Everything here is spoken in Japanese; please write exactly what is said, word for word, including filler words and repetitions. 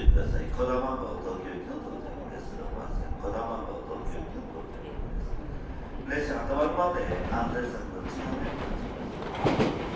意ください。児玉号東京行きの到着です。ろくばん線児玉号東京行きの到着です。列車が止まるまで安全策の違う